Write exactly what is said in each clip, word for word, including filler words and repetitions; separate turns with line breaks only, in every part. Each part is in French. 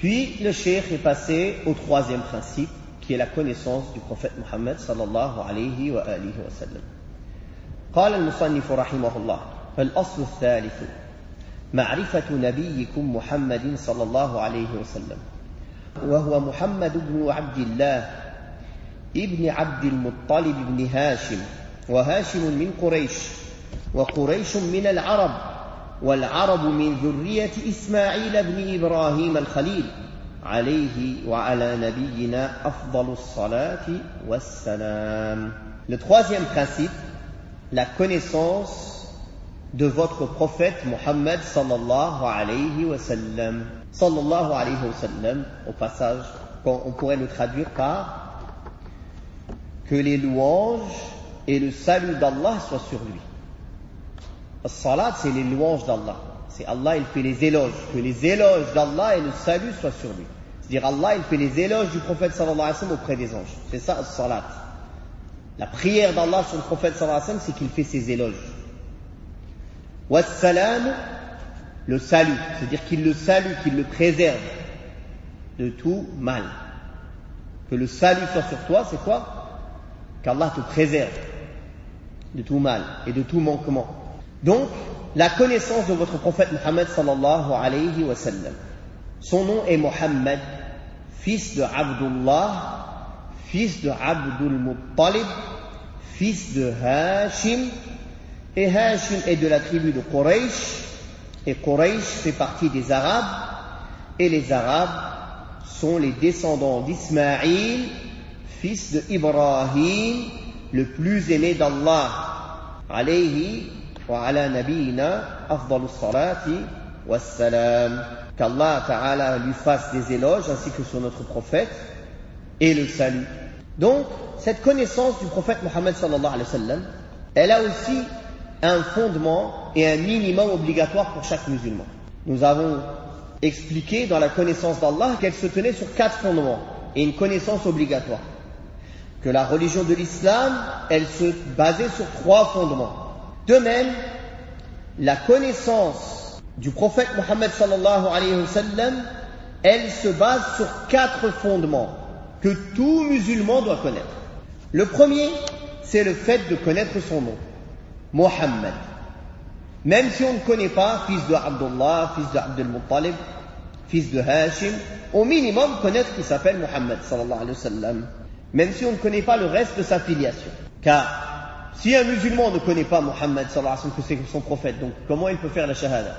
Puis le cheikh est passé au troisième principe, qui est la connaissance du prophète Mohammed sallallahu alayhi wa alihi wa sallam. قال المصنف رحمه الله: فالأصل الثالث معرفة نبيكم محمد صلى الله عليه وسلم، وهو محمد بن عبد الله ابن عبد المطلب بن هاشم، وهاشم من قريش، وقريش من العرب، والعرب من ذرية إسماعيل بن إبراهيم الخليل، عليه وعلى نبينا أفضل الصلاة والسلام. Le troisième principe, la connaissance de votre prophète Mohammed sallallahu alayhi wa sallam. Sallallahu alayhi wa sallam, au passage, on pourrait le traduire par que les louanges et le salut d'Allah soient sur lui. As-salat, c'est les louanges d'Allah. C'est Allah, il fait les éloges. Que les éloges d'Allah et le salut soient sur lui. C'est-à-dire Allah, il fait les éloges du prophète sallallahu alayhi wa sallam auprès des anges. C'est ça, as-salat. La prière d'Allah sur le prophète sallallahu alayhi wa sallam, c'est qu'il fait ses éloges. Wassalam, le salut. C'est-à-dire qu'il le salue, qu'il le préserve de tout mal. Que le salut soit sur toi, c'est quoi? Qu'Allah te préserve de tout mal et de tout manquement. Donc, la connaissance de votre prophète Mohammed sallallahu alayhi wa sallam. Son nom est Mohammed, fils de Abdullah, fils de Abdul Muttalib, fils de Hashim, et Hashim est de la tribu de Quraysh, et Quraysh fait partie des Arabes, et les Arabes sont les descendants d'Ismaïl, fils de Ibrahim, le plus aimé d'Allah, alayhi wa ala nabiyina afdalus salati wassalam. Qu'Allah Ta'ala lui fasse des éloges ainsi que sur notre prophète et le salut. Donc, cette connaissance du prophète Mohammed sallallahu alayhi wa sallam, elle a aussi un fondement et un minimum obligatoire pour chaque musulman. Nous avons expliqué dans la connaissance d'Allah qu'elle se tenait sur quatre fondements et une connaissance obligatoire. Que la religion de l'islam, elle se basait sur trois fondements. De même, la connaissance du prophète Mohammed sallallahu alayhi wa sallam, elle se base sur quatre fondements que tout musulman doit connaître. Le premier, c'est le fait de connaître son nom, Mohammed. Même si on ne connaît pas, fils de Abdullah, fils de Abdul Muttalib, fils de Hashim, au minimum connaître qu'il s'appelle Mohammed sallallahu alayhi wa sallam. Même si on ne connaît pas le reste de sa filiation. Car si un musulman ne connaît pas Mohammed sallallahu alayhi wa sallam, que c'est son prophète, donc comment il peut faire la shahada?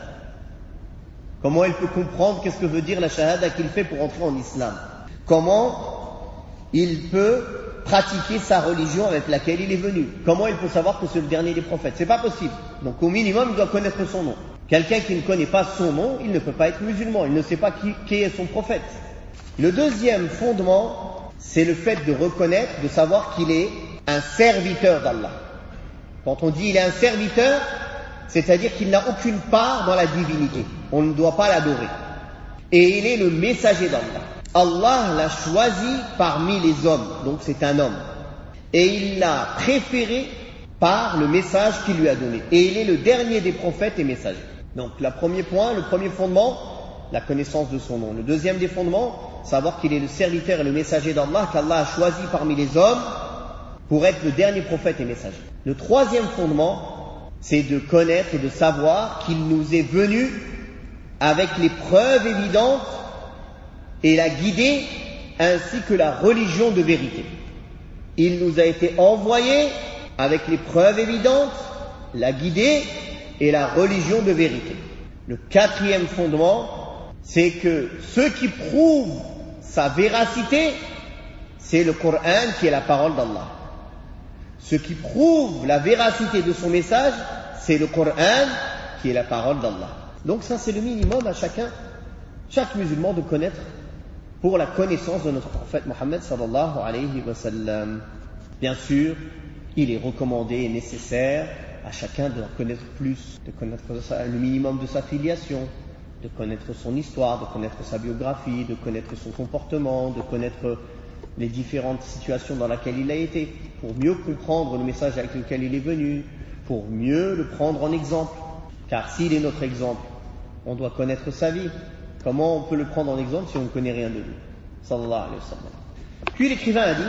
Comment il peut comprendre qu'est-ce que veut dire la shahada qu'il fait pour entrer en islam? Comment il peut pratiquer sa religion avec laquelle il est venu? Comment il peut savoir que c'est le dernier des prophètes? C'est pas possible. Donc au minimum, il doit connaître son nom. Quelqu'un qui ne connaît pas son nom, il ne peut pas être musulman. Il ne sait pas qui, qui est son prophète. Le deuxième fondement, c'est le fait de reconnaître, de savoir qu'il est un serviteur d'Allah. Quand on dit il est un serviteur, c'est-à-dire qu'il n'a aucune part dans la divinité. On ne doit pas l'adorer. Et il est le messager d'Allah. Allah l'a choisi parmi les hommes, donc c'est un homme. Et il l'a préféré par le message qu'il lui a donné. Et il est le dernier des prophètes et messagers. Donc le premier point, le premier fondement, la connaissance de son nom. Le deuxième des fondements, savoir qu'il est le serviteur et le messager d'Allah, qu'Allah a choisi parmi les hommes pour être le dernier prophète et messager. Le troisième fondement, c'est de connaître et de savoir qu'il nous est venu avec les preuves évidentes et la guidée ainsi que la religion de vérité. Il nous a été envoyé avec les preuves évidentes, la guidée et la religion de vérité. Le quatrième fondement, c'est que ce qui prouve sa véracité, c'est le Coran qui est la parole d'Allah. Ce qui prouve la véracité de son message, c'est le Coran qui est la parole d'Allah. Donc ça, c'est le minimum à chacun, chaque musulman de connaître pour la connaissance de notre prophète Mohammed sallallahu alayhi wa sallam. Bien sûr, il est recommandé et nécessaire à chacun de connaître plus, de connaître le minimum de sa filiation, de connaître son histoire, de connaître sa biographie, de connaître son comportement, de connaître les différentes situations dans lesquelles il a été, pour mieux comprendre le message avec lequel il est venu, pour mieux le prendre en exemple. Car s'il est notre exemple, on doit connaître sa vie, Comment on peut le prendre en exemple si on ne connaît rien de lui? Sallallahu alayhi wa sallam. Puis l'écrivain a dit,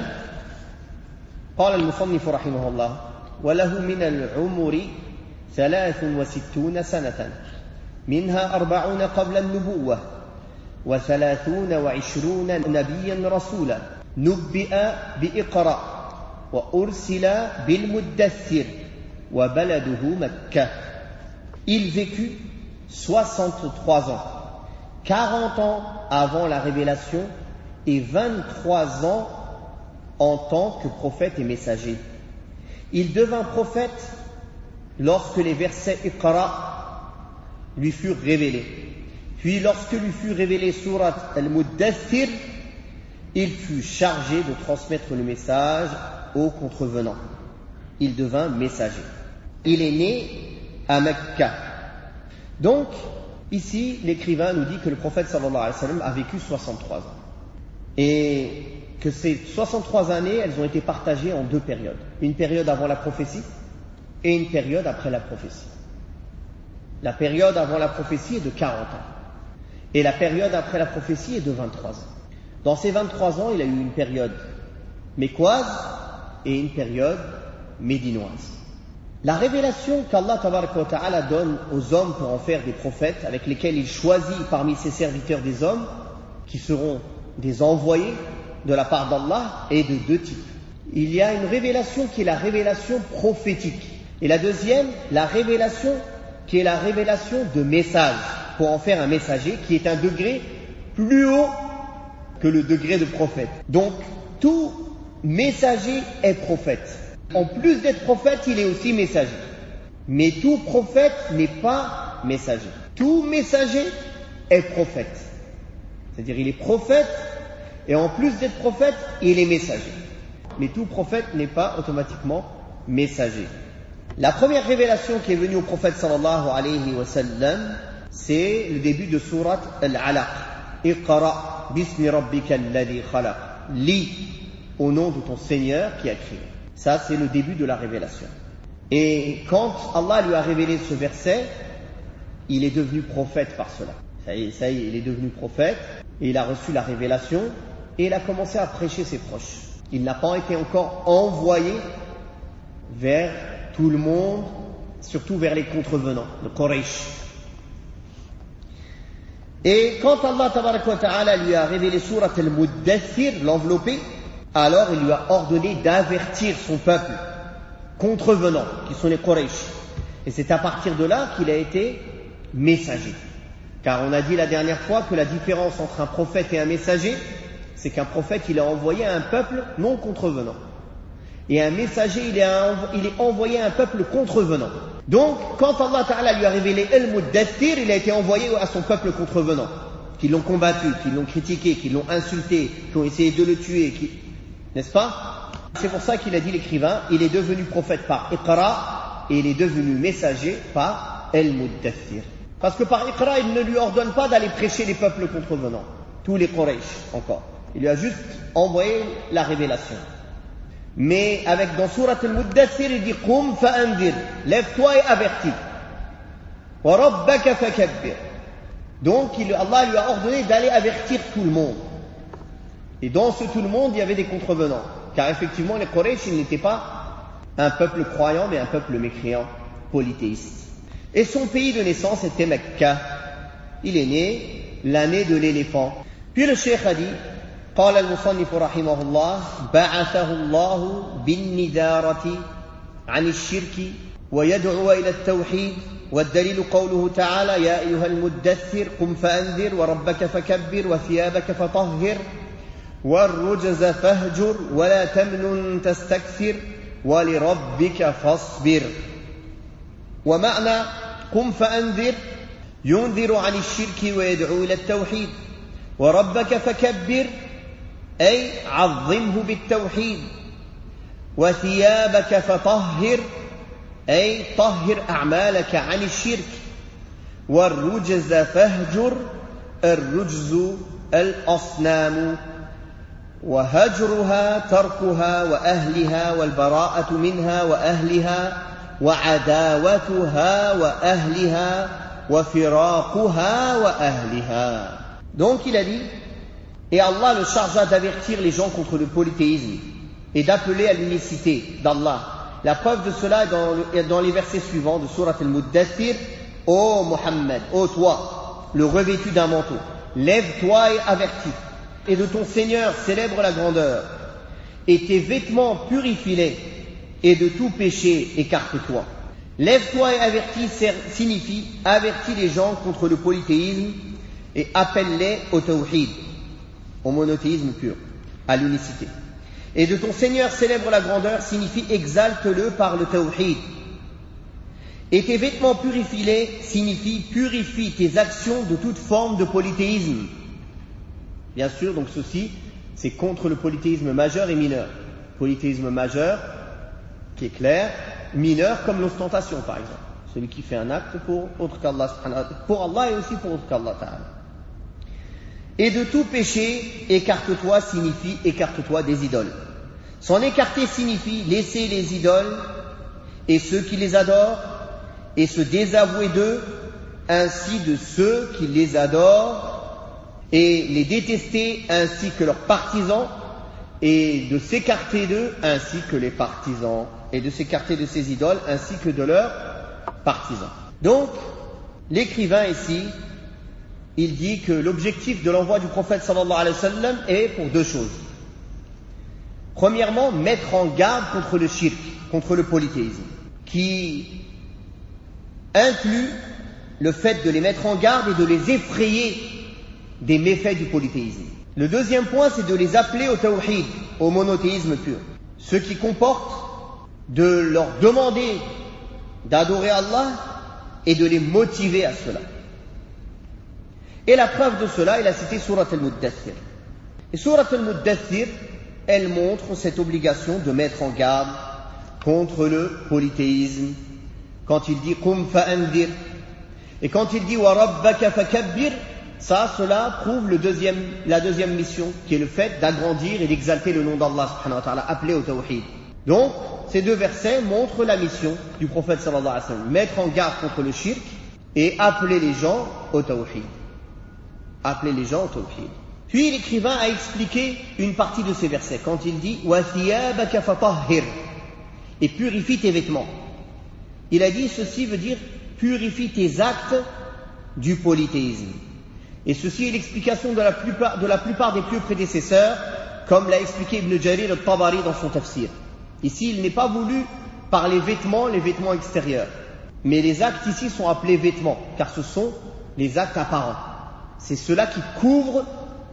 قال المصنف رحمه الله وله من العمر ثلاث وستون سنة منها أربعون قبل النبوة وثلاثون وعشرون نبيا رسولا نبئ بإقرأ وأرسل بالمدثر وبلده مكة. Il vécut soixante-trois ans, quarante ans avant la révélation et vingt-trois ans en tant que prophète et messager. Il devint prophète lorsque les versets Iqra lui furent révélés. Puis lorsque lui fut révélé Surat al-Muddathir, il fut chargé de transmettre le message aux contrevenants. Il devint messager. Il est né à Mecca. Donc, ici, l'écrivain nous dit que le prophète sallallahu alayhi wa sallam a vécu soixante-trois ans. Et que ces soixante-trois années, elles ont été partagées en deux périodes. Une période avant la prophétie et une période après la prophétie. La période avant la prophétie est de quarante ans. Et la période après la prophétie est de vingt-trois ans. Dans ces vingt-trois ans, il a eu une période mécoise et une période médinoise. La révélation qu'Allah tabaraka wa ta'ala donne aux hommes pour en faire des prophètes, avec lesquels il choisit parmi ses serviteurs des hommes, qui seront des envoyés de la part d'Allah, est de deux types. Il y a une révélation qui est la révélation prophétique. Et la deuxième, la révélation qui est la révélation de message, pour en faire un messager, qui est un degré plus haut que le degré de prophète. Donc, tout messager est prophète. En plus d'être prophète, il est aussi messager. Mais tout prophète n'est pas messager. Tout messager est prophète. C'est-à-dire, il est prophète, et en plus d'être prophète, il est messager. Mais tout prophète n'est pas automatiquement messager. La première révélation qui est venue au prophète sallallahu alayhi wa sallam, c'est le début de sourate Al-Alaq. Iqra bismi rabbika alladhi khalaq. Lis au nom de ton Seigneur qui a créé. Ça, c'est le début de la révélation. Et quand Allah lui a révélé ce verset, il est devenu prophète par cela. Ça y est, ça y est, il est devenu prophète, et il a reçu la révélation, et il a commencé à prêcher ses proches. Il n'a pas été encore envoyé vers tout le monde, surtout vers les contrevenants, le Quraysh. Et quand Allah tabaraka wa ta'ala lui a révélé Surat al-Muddathir, l'enveloppé, alors il lui a ordonné d'avertir son peuple contrevenant, qui sont les Quraysh. Et c'est à partir de là qu'il a été messager. Car on a dit la dernière fois que la différence entre un prophète et un messager, c'est qu'un prophète, il est envoyé à un peuple non contrevenant. Et un messager, il est, un, il est envoyé à un peuple contrevenant. Donc, quand Allah Ta'ala lui a révélé Al-Muddathir, il a été envoyé à son peuple contrevenant, qui l'ont combattu, qui l'ont critiqué, qui l'ont insulté, qui ont essayé de le tuer, qui... n'est-ce pas? C'est pour ça qu'il a dit l'écrivain, il est devenu prophète par Iqra, et il est devenu messager par Al-Muddathir. Parce que par Iqra, il ne lui ordonne pas d'aller prêcher les peuples contrevenants, tous les Quraysh encore. Il lui a juste envoyé la révélation. Mais avec dans Surat al-Muddathir, il dit Qum fa'andir, lève-toi et avertis. Wa rabbaka fakabbir. Donc il, Allah lui a ordonné d'aller avertir tout le monde. Et dans ce tout le monde, il y avait des contrevenants. Car effectivement, les Quraysh, ils n'étaient pas un peuple croyant, mais un peuple mécréant, polythéiste. Et son pays de naissance était Mecca. Il est né l'année de l'éléphant. Puis le cheikh a dit قال المصنف رحمه الله بعثه الله بالنذارة عن الشرك ويدعو إلى التوحيد والدليل قوله تعالى يا أيها المدثر قم فأنذر وربك فكبر وثيابك فطهر والرجز فاهجر ولا تمنن تستكثر ولربك فاصبر. ومعنى قم فأنذر ينذر عن الشرك ويدعو إلى التوحيد وربك فكبر أي عظمه بالتوحيد وثيابك فطهر أي طهر أعمالك عن الشرك والرجز فاهجر الرجز الأصنام وهجرها تركها وأهلها والبراءة منها وأهلها وعداوتها وأهلها وفراقها وأهلها. Donc il a dit, et Allah le chargea d'avertir les gens contre le polythéisme et d'appeler à l'unicité d'Allah. La preuve de cela est dans, le, dans les versets suivants de Surat al-Muddathir. Ô Mohammed, ô toi, le revêtu d'un manteau, lève-toi et avertis, et de ton Seigneur célèbre la grandeur, et tes vêtements purifie-les, et de tout péché écarte-toi. Lève-toi et avertis signifie avertis les gens contre le polythéisme et appelle-les au tawhid, au monothéisme pur, à l'unicité. Et de ton Seigneur célèbre la grandeur signifie exalte-le par le tawhid. Et tes vêtements purifie-les signifie purifie tes actions de toute forme de polythéisme. Bien sûr, donc ceci, c'est contre le polythéisme majeur et mineur. Polythéisme majeur, qui est clair, mineur comme l'ostentation par exemple. Celui qui fait un acte pour autre qu'Allah, pour Allah et aussi pour autre qu'Allah ta'ala. Et de tout péché, écarte-toi signifie écarte-toi des idoles. S'en écarter signifie laisser les idoles et ceux qui les adorent et se désavouer d'eux, ainsi de ceux qui les adorent et les détester ainsi que leurs partisans, et de s'écarter d'eux ainsi que les partisans, et de s'écarter de ces idoles ainsi que de leurs partisans. Donc, l'écrivain ici, il dit que l'objectif de l'envoi du prophète sallallahu alayhi wa sallam est pour deux choses. Premièrement, mettre en garde contre le shirk, contre le polythéisme, qui inclut le fait de les mettre en garde et de les effrayer des méfaits du polythéisme. Le deuxième point, c'est de les appeler au tawhid, au monothéisme pur, ce qui comporte de leur demander d'adorer Allah et de les motiver à cela. Et la preuve de cela, il a cité Surat al-Muddathir. Et Surat al-Muddathir, elle montre cette obligation de mettre en garde contre le polythéisme. Quand il dit Qum fa'andir, et quand il dit Wa rabbaka fakabbir, ça, cela prouve le deuxième, la deuxième mission, qui est le fait d'agrandir et d'exalter le nom d'Allah subhanahu wa ta'ala, appelé au tawhid. Donc, ces deux versets montrent la mission du prophète sallallahu alayhi wa sallam, mettre en garde contre le shirk et appeler les gens au tawhid. Appeler les gens au tawhid. Puis l'écrivain a expliqué une partie de ces versets, quand il dit Wa thiyabaka fatahhir, et purifie tes vêtements. Il a dit ceci veut dire purifie tes actes du polythéisme. Et ceci est l'explication de la plupart, de la plupart des pieux prédécesseurs, comme l'a expliqué Ibn Jarir al-Tabari dans son tafsir. Ici, il n'est pas voulu par les vêtements, les vêtements extérieurs. Mais les actes ici sont appelés vêtements, car ce sont les actes apparents. C'est cela qui couvre,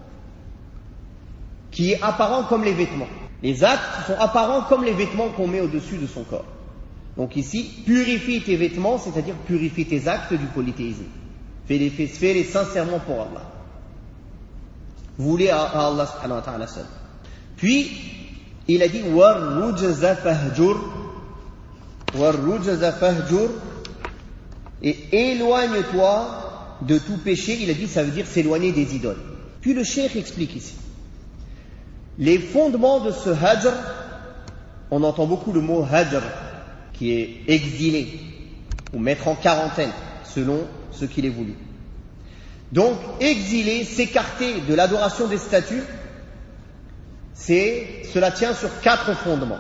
qui est apparent comme les vêtements. Les actes sont apparents comme les vêtements qu'on met au-dessus de son corps. Donc ici, purifie tes vêtements, c'est-à-dire purifie tes actes du polythéisme. Fais-les, fais-les sincèrement pour Allah. Voulez à Allah subhanahu wa ta'ala seul. Puis, il a dit وَالرُّجْزَ فَهْجُرْ وَالرُّجْزَ فَهْجُرْ, et éloigne-toi de tout péché. Il a dit, ça veut dire s'éloigner des idoles. Puis le cheikh explique ici. Les fondements de ce hajr, on entend beaucoup le mot hajr, qui est exilé, ou mettre en quarantaine, selon ce qu'il est voulu. Donc, exiler, s'écarter de l'adoration des statues, c'est, cela tient sur quatre fondements.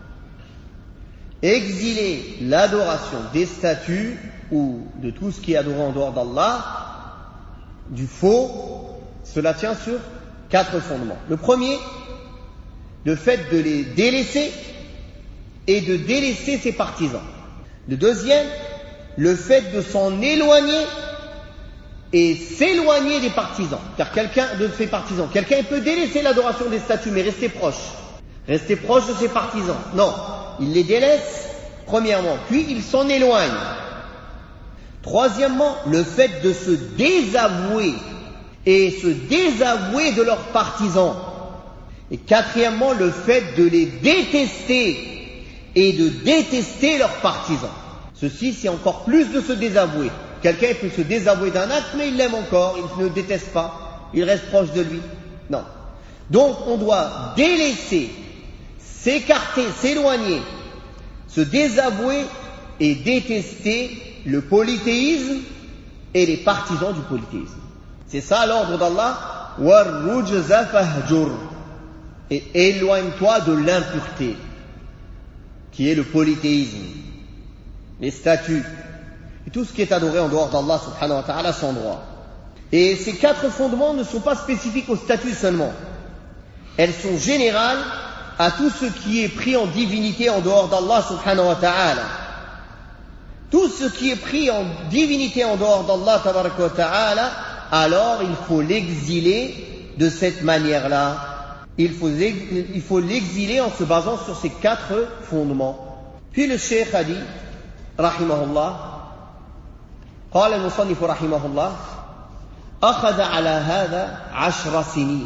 Exiler l'adoration des statues ou de tout ce qui est adoré en dehors d'Allah, du faux, cela tient sur quatre fondements. Le premier, le fait de les délaisser et de délaisser ses partisans. Le deuxième, le fait de s'en éloigner et s'éloigner des partisans, car quelqu'un de ses partisans, quelqu'un peut délaisser l'adoration des statues, mais rester proche, rester proche de ses partisans. Non, il les délaisse, premièrement, puis il s'en éloigne. Troisièmement, le fait de se désavouer et se désavouer de leurs partisans. Et quatrièmement, le fait de les détester et de détester leurs partisans. Ceci, c'est encore plus de se désavouer. Quelqu'un peut se désavouer d'un acte, mais il l'aime encore, il ne le déteste pas, il reste proche de lui. Non. Donc, on doit délaisser, s'écarter, s'éloigner, se désavouer et détester le polythéisme et les partisans du polythéisme. C'est ça l'ordre d'Allah. وَالرُّجْزَ فَهْجُرْ. Et éloigne-toi de l'impureté, qui est le polythéisme, les statues, et tout ce qui est adoré en dehors d'Allah subhanahu wa ta'ala sans droit. Et ces quatre fondements ne sont pas spécifiques aux statues seulement. Elles sont générales à tout ce qui est pris en divinité en dehors d'Allah subhanahu wa ta'ala. Tout ce qui est pris en divinité en dehors d'Allah tabaraka wa ta'ala, alors il faut l'exiler de cette manière-là. Il faut, il faut l'exiler en se basant sur ces quatre fondements. Puis le cheikh a dit, rahimahullah, قال المصنف رحمه الله أخذ على هذا عشر سنين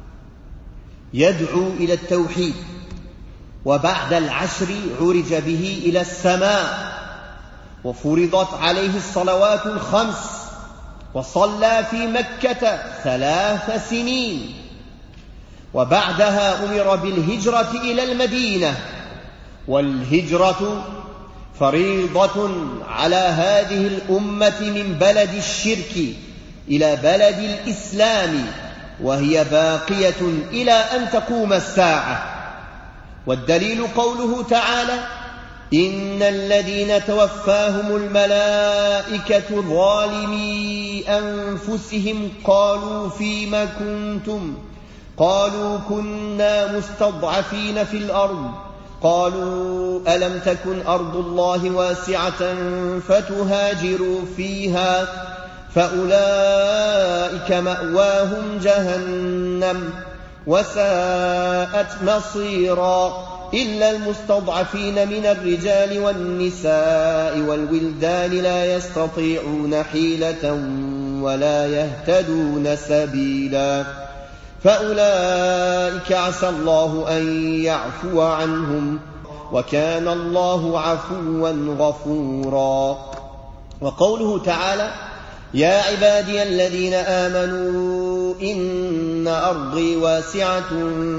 يدعو إلى التوحيد وبعد العشر عرج به إلى السماء وفرضت عليه الصلوات الخمس وصلى في مكة ثلاث سنين وبعدها أمر بالهجرة إلى المدينة والهجرة فريضة على هذه الأمة من بلد الشرك إلى بلد الإسلام وهي باقية إلى أن تقوم الساعة والدليل قوله تعالى إن الذين توفاهم الملائكة ظالمي أنفسهم قالوا فيما كنتم قالوا كنا مستضعفين في الأرض قالوا ألم تكن أرض الله واسعة فتهاجروا فيها فأولئك مأواهم جهنم وساءت مصيرا إلا المستضعفين من الرجال والنساء والولدان لا يستطيعون حيلة ولا يهتدون سبيلا فأولئك عسى الله أن يعفو عنهم وكان الله عفوا غفورا وقوله تعالى يا عبادي الذين آمنوا إن أرضي واسعة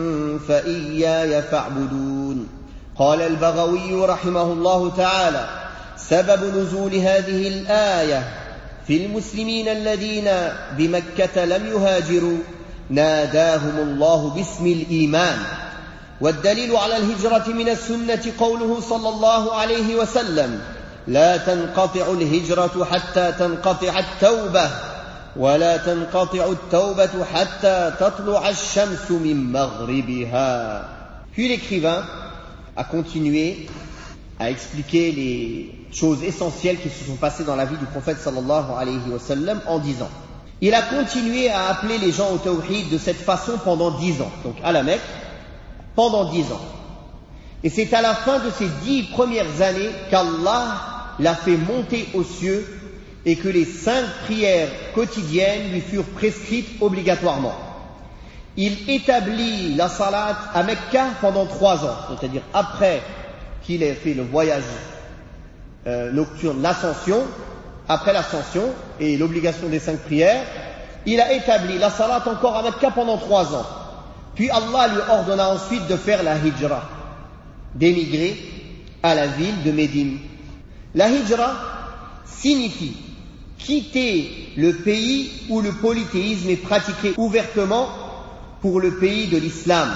فإياي فاعبدون قال البغوي رحمه الله تعالى سبب نزول هذه الآية في المسلمين الذين بمكة لم يهاجروا ناداهم الله باسم الإيمان والدليل على الهجرة من السنة قوله صلى الله عليه وسلم لا تنقطع الهجرة حتى تنقطع التوبة ولا تنقطع التوبة حتى تطلع الشمس من مغربها. Puis l'écrivain a continué à expliquer les choses essentielles qui se sont passées dans la vie du prophète sallallahu alayhi wa sallam en disant il a continué à appeler les gens au tawhid de cette façon pendant dix ans, donc à la Mecque, pendant dix ans. Et c'est à la fin de ces dix premières années qu'Allah l'a fait monter aux cieux et que les cinq prières quotidiennes lui furent prescrites obligatoirement. Il établit la salat à Mecca pendant trois ans, c'est-à-dire après qu'il ait fait le voyage euh, nocturne, l'ascension, après l'ascension et l'obligation des cinq prières, il a établi la salat encore à Mecca pendant trois ans. Puis Allah lui ordonna ensuite de faire la hijra, d'émigrer à la ville de Médine. La hijra signifie quitter le pays où le polythéisme est pratiqué ouvertement pour le pays de l'islam.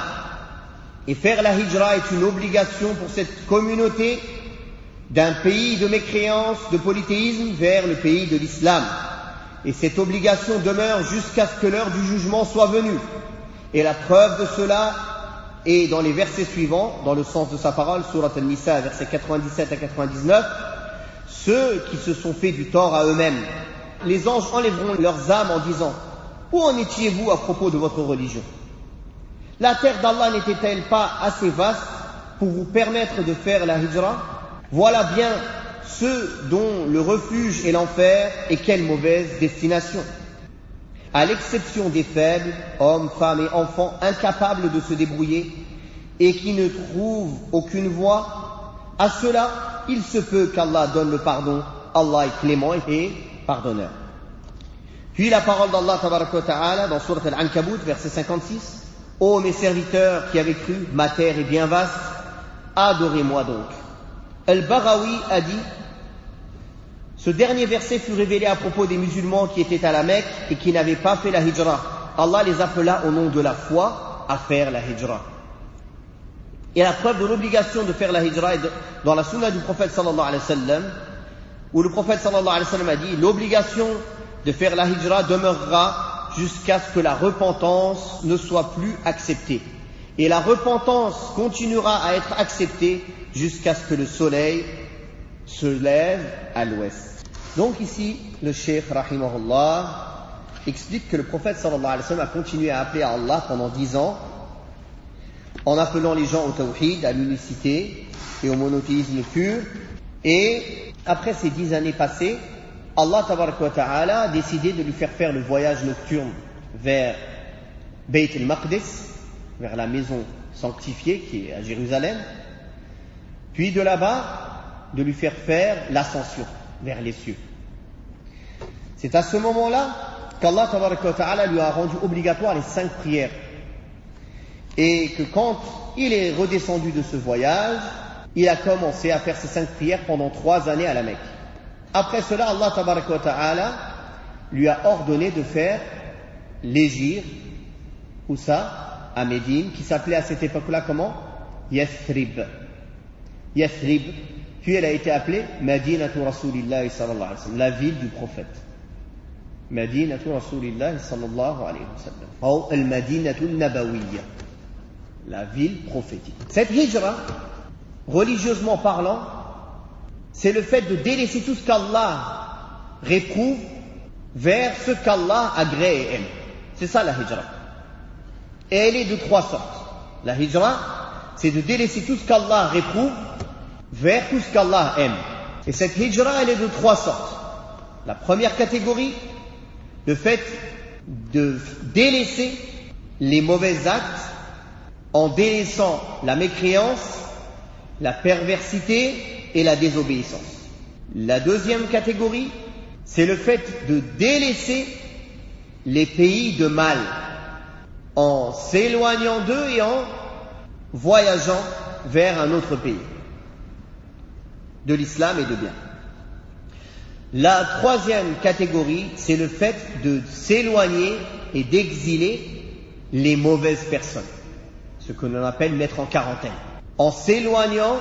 Et faire la hijra est une obligation pour cette communauté d'un pays de mécréance, de polythéisme vers le pays de l'islam. Et cette obligation demeure jusqu'à ce que l'heure du jugement soit venue. Et la preuve de cela est dans les versets suivants, dans le sens de sa parole, Surat An-Nisa, versets quatre-vingt-dix-sept à quatre-vingt-dix-neuf. Ceux qui se sont fait du tort à eux-mêmes, les anges enlèveront leurs âmes en disant « Où en étiez-vous à propos de votre religion ? La terre d'Allah n'était-elle pas assez vaste pour vous permettre de faire la hijra ? Voilà bien ceux dont le refuge est l'enfer, et quelle mauvaise destination. À l'exception des faibles, hommes, femmes et enfants, incapables de se débrouiller et qui ne trouvent aucune voie, à ceux-là, il se peut qu'Allah donne le pardon. Allah est clément et pardonneur. Puis la parole d'Allah tabaraka wa ta'ala dans Surat Al-Ankabut, verset cinquante-six. Ô mes serviteurs qui avez cru, ma terre est bien vaste, adorez-moi donc. Al-Baghawi a dit Ce dernier verset fut révélé à propos des musulmans qui étaient à la Mecque et qui n'avaient pas fait la hijra. Allah les appela au nom de la foi à faire la hijra. Et la preuve de l'obligation de faire la hijra est dans la sunna du prophète sallallahu alayhi wa sallam, où le prophète sallallahu alayhi wa sallam a dit: l'obligation de faire la hijra demeurera jusqu'à ce que la repentance ne soit plus acceptée. Et la repentance continuera à être acceptée jusqu'à ce que le soleil se lève à l'ouest. Donc ici, le cheikh rahimahullah explique que le prophète sallallahu alayhi wa sallam a continué à appeler à Allah pendant dix ans, en appelant les gens au tawhid, à l'unicité et au monothéisme pur. Et après ces dix années passées, Allah tabaraka wa ta'ala a décidé de lui faire faire le voyage nocturne vers Bayt al-Maqdis, vers la maison sanctifiée qui est à Jérusalem, puis de là-bas de lui faire faire l'ascension vers les cieux. C'est à ce moment-là qu'Allah tabaraka wa ta'ala lui a rendu obligatoire les cinq prières, et que quand il est redescendu de ce voyage, il a commencé à faire ces cinq prières pendant trois années à la Mecque. Après cela, Allah tabaraka wa ta'ala lui a ordonné de faire l'hégire, où ça, à Médine, qui s'appelait à cette époque-là comment? Yathrib. Yathrib. Puis elle a été appelée Madinatu Rasulillahi sallallahu alayhi wa sallam, la ville du prophète. Madinatu Rasulillahi sallallahu alayhi wa sallam. Ou al-Madinatu Nabawiyya, la ville prophétique. Cette hijra, religieusement parlant, c'est le fait de délaisser tout ce qu'Allah réprouve vers ce qu'Allah agrée et aime. C'est ça la hijra. Et elle est de trois sortes. La hijra, c'est de délaisser tout ce qu'Allah réprouve vers tout ce qu'Allah aime. Et cette hijra, elle est de trois sortes. La première catégorie, le fait de délaisser les mauvais actes en délaissant la mécréance, la perversité et la désobéissance. La deuxième catégorie, c'est le fait de délaisser les pays de mal en s'éloignant d'eux et en voyageant vers un autre pays de l'islam et de bien. La troisième catégorie, c'est le fait de s'éloigner et d'exiler les mauvaises personnes, ce que l'on appelle mettre en quarantaine, en s'éloignant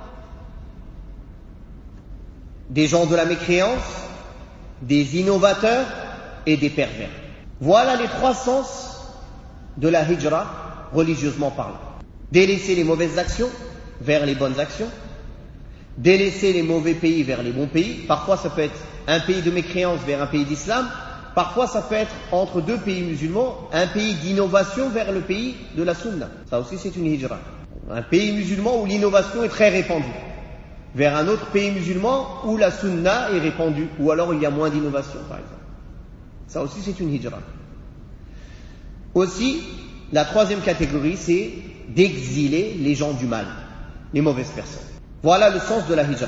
des gens de la mécréance, des innovateurs et des pervers. Voilà les trois sens de la hijra, religieusement parlant. Délaisser les mauvaises actions vers les bonnes actions, délaisser les mauvais pays vers les bons pays. Parfois ça peut être un pays de mécréance vers un pays d'islam, parfois ça peut être entre deux pays musulmans, un pays d'innovation vers le pays de la sunna. Ça aussi c'est une hijra. Un pays musulman où l'innovation est très répandue, vers un autre pays musulman où la sunna est répandue, ou alors il y a moins d'innovation par exemple. Ça aussi c'est une hijra. Aussi, la troisième catégorie, c'est d'exiler les gens du mal, les mauvaises personnes. Voilà le sens de la hijra.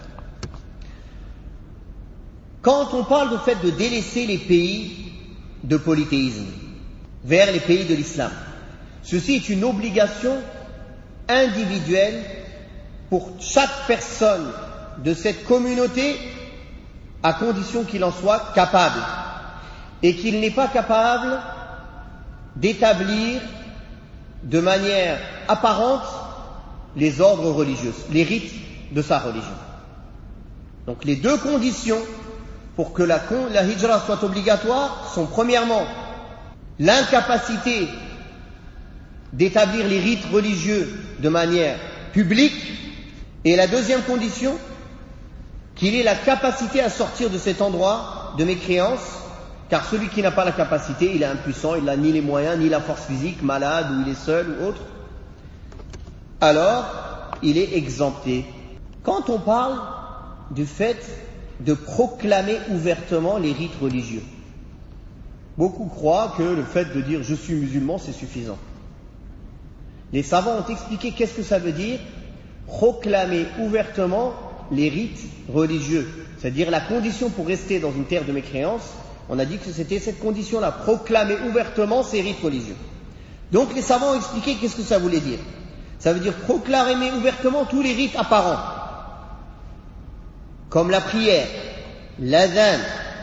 Quand on parle du fait de délaisser les pays de polythéisme vers les pays de l'islam, ceci est une obligation individuelle pour chaque personne de cette communauté, à condition qu'il en soit capable, et qu'il n'est pas capable d'établir de manière apparente les ordres religieux, les rites de sa religion. Donc les deux conditions pour que la, la hijra soit obligatoire sont premièrement l'incapacité d'établir les rites religieux de manière publique, et la deuxième condition, qu'il ait la capacité à sortir de cet endroit de mécréance, car celui qui n'a pas la capacité, il est impuissant, il n'a ni les moyens, ni la force physique, malade, ou il est seul, ou autre, alors il est exempté. Quand on parle du fait de proclamer ouvertement les rites religieux, beaucoup croient que le fait de dire « je suis musulman » c'est suffisant. Les savants ont expliqué qu'est-ce que ça veut dire proclamer ouvertement les rites religieux, c'est-à-dire la condition pour rester dans une terre de mécréance. On a dit que c'était cette condition-là, proclamer ouvertement ces rites religieux. Donc les savants ont expliqué qu'est-ce que ça voulait dire. Ça veut dire proclamer ouvertement tous les rites apparents, comme la prière, l'adhan,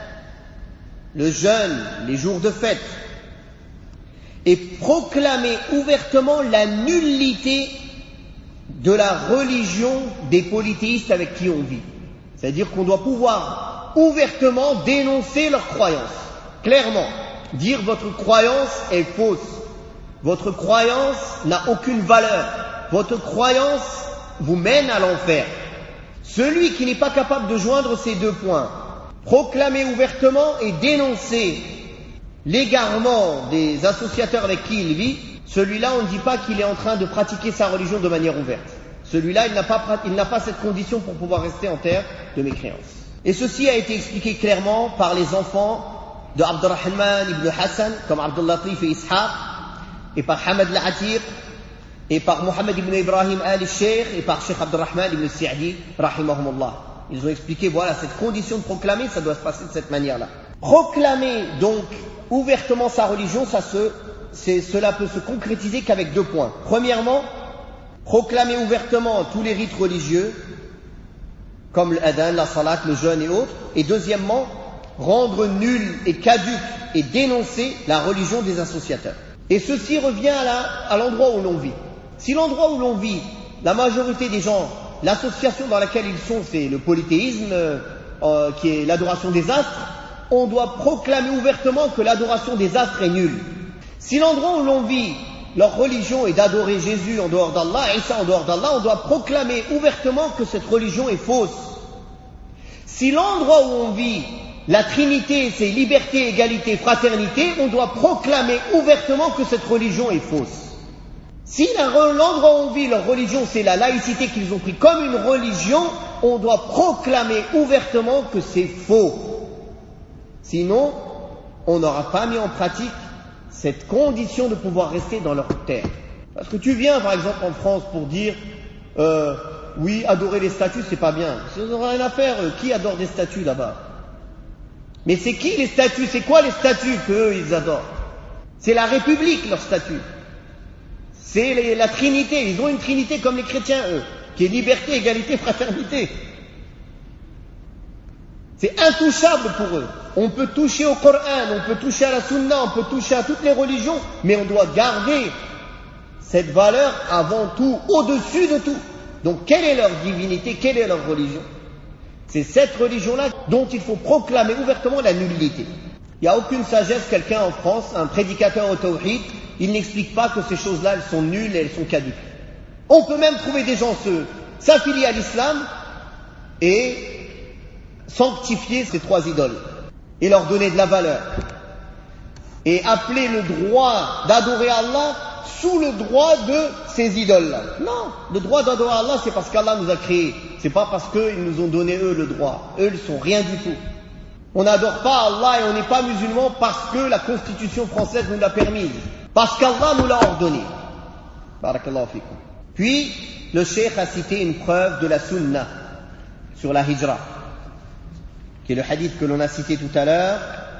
le jeûne, les jours de fête, et proclamer ouvertement la nullité de la religion des polythéistes avec qui on vit. C'est-à-dire qu'on doit pouvoir ouvertement dénoncer leur croyance, clairement, dire votre croyance est fausse, votre croyance n'a aucune valeur, votre croyance vous mène à l'enfer. Celui qui n'est pas capable de joindre ces deux points, proclamer ouvertement et dénoncer l'égarement des associateurs avec qui il vit, celui-là on ne dit pas qu'il est en train de pratiquer sa religion de manière ouverte. Celui-là il n'a pas, il n'a pas cette condition pour pouvoir rester en terre de mécréance. Et ceci a été expliqué clairement par les enfants de Abdurrahman ibn Hassan, comme Abdul Latif et Ishaq, et par Hamad al-Atiq, et par Mohammed ibn Ibrahim al-Sheikh, et par Sheikh Abdurrahman ibn Sa'di, rahimahumullah. Ils ont expliqué, voilà, cette condition de proclamer, ça doit se passer de cette manière-là. Proclamer donc ouvertement sa religion, ça se, c'est, cela peut se concrétiser qu'avec deux points. Premièrement, proclamer ouvertement tous les rites religieux, comme l'adhan, la salat, le jeûne et autres. Et deuxièmement, rendre nul et caduque et dénoncer la religion des associateurs. Et ceci revient à, la, à l'endroit où l'on vit. Si l'endroit où l'on vit, la majorité des gens, l'association dans laquelle ils sont, c'est le polythéisme, euh, qui est l'adoration des astres, on doit proclamer ouvertement que l'adoration des astres est nulle. Si l'endroit où l'on vit, leur religion est d'adorer Jésus en dehors d'Allah, Isa en dehors d'Allah, on doit proclamer ouvertement que cette religion est fausse. Si l'endroit où on vit, la Trinité, c'est liberté, égalité, fraternité, on doit proclamer ouvertement que cette religion est fausse. Si l'endroit où on vit, leur religion, c'est la laïcité qu'ils ont pris comme une religion, on doit proclamer ouvertement que c'est faux. Sinon, on n'aura pas mis en pratique cette condition de pouvoir rester dans leur terre. Parce que tu viens, par exemple, en France pour dire euh, oui, adorer les statues, c'est pas bien. Ils n'ont rien à faire. Euh, qui adore des statues là-bas? Mais c'est qui les statues? C'est quoi les statues qu'eux, ils adorent? C'est la République, leur statut. C'est les, la Trinité. Ils ont une Trinité comme les chrétiens, eux, qui est liberté, égalité, fraternité. C'est intouchable pour eux. On peut toucher au Coran, on peut toucher à la Sunna, on peut toucher à toutes les religions, mais on doit garder cette valeur avant tout, au-dessus de tout. Donc, quelle est leur divinité, quelle est leur religion? C'est cette religion-là dont il faut proclamer ouvertement la nullité. Il n'y a aucune sagesse, quelqu'un en France, un prédicateur au tawhid, il n'explique pas que ces choses-là, elles sont nulles et elles sont caduques. On peut même trouver des gens se s'affilier à l'islam et sanctifier ces trois idoles et leur donner de la valeur et appeler le droit d'adorer Allah sous le droit de ces idoles-là. Non, le droit d'adorer Allah, c'est parce qu'Allah nous a créés. C'est pas parce qu'ils nous ont donné eux le droit. Eux, ils sont rien du tout. On n'adore pas Allah et on n'est pas musulman parce que la Constitution française nous l'a permise. Parce qu'Allah nous l'a ordonné. Barakallahu fikum. Puis, le cheikh a cité une preuve de la sunna sur la hijra, qui est le hadith que l'on a cité tout à l'heure.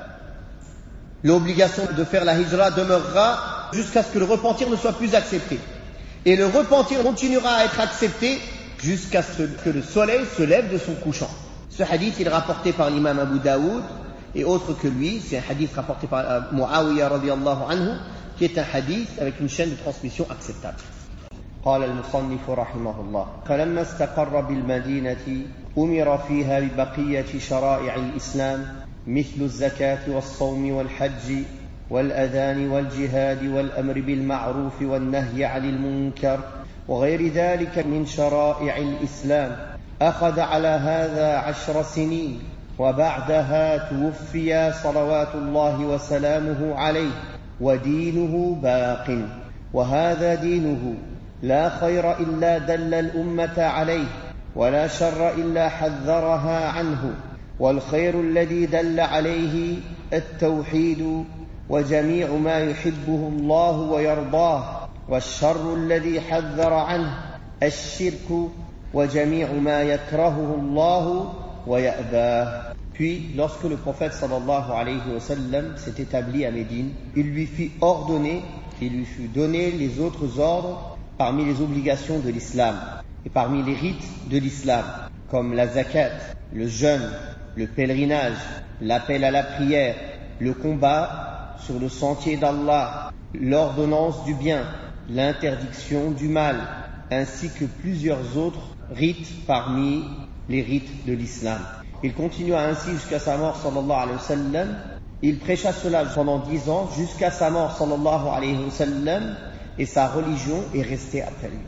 L'obligation de faire la hijra demeurera jusqu'à ce que le repentir ne soit plus accepté. Et le repentir continuera à être accepté jusqu'à ce que le soleil se lève de son couchant. Ce hadith est rapporté par l'imam Abu Daoud et autre que lui, c'est un hadith rapporté par euh, Muawiyah radiyallahu anhu, qui est un hadith avec une chaîne de transmission acceptable. قال المصنف رحمه الله فلما استقر بالمدينة أمر فيها ببقية شرائع الإسلام مثل الزكاة والصوم والحج والأذان والجهاد والأمر بالمعروف والنهي عن المنكر وغير ذلك من شرائع الإسلام. أخذ على هذا عشر سنين وبعدها توفي صلوات الله وسلامه عليه ودينه باق، وهذا دينه لا خير إلا دل الأمة عليه ولا شر إلا حذرها عنه، والخير الذي دل عليه التوحيد وجميع ما يحبه الله ويرضاه، والشر الذي حذر عنه الشرك وجميع ما يكرهه الله ويأباه. Puis, lorsque le prophète sallallahu alayhi wa sallam s'est établi à Médine, il lui fit ordonner, il lui fut donné les autres ordres parmi les obligations de l'islam et parmi les rites de l'islam, comme la zakat, le jeûne, le pèlerinage, l'appel à la prière, le combat sur le sentier d'Allah, l'ordonnance du bien, l'interdiction du mal, ainsi que plusieurs autres rites parmi les rites de l'islam. Il continua ainsi jusqu'à sa mort, sallallahu alayhi wa sallam. Il prêcha cela pendant dix ans, jusqu'à sa mort, sallallahu alayhi wa sallam, et sa religion est restée après lui.